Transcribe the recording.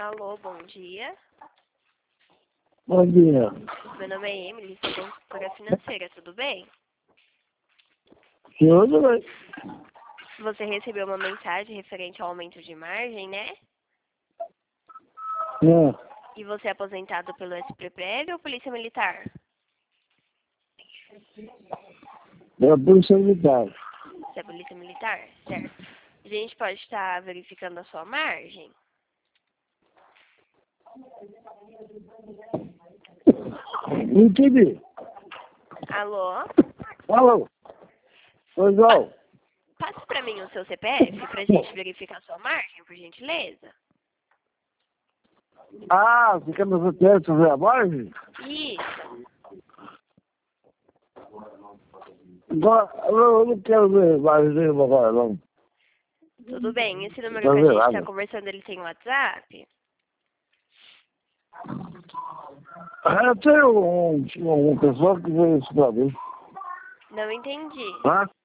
Alô, bom dia. Bom dia. Meu nome é Emily, sou consultora financeira, tudo bem? Tudo bem? Você recebeu uma mensagem referente ao aumento de margem, né? E você é aposentado pelo SPPR ou Polícia Militar? É a Polícia Militar. Você é Polícia Militar? Certo. A gente pode estar verificando a sua margem? Não entendi. Alô? Alô? Pois não. Passe para mim o seu CPF para a gente verificar a sua margem, por gentileza. Ah, você quer meu CPF sobre a margem? Isso. Agora, eu não quero ver margem nenhuma agora, não. Tudo bem. Esse número Tá que a gente está zerado. conversando, ele tem WhatsApp? Eu tenho uma pessoa que veio isso pra mim. Não entendi. Tá?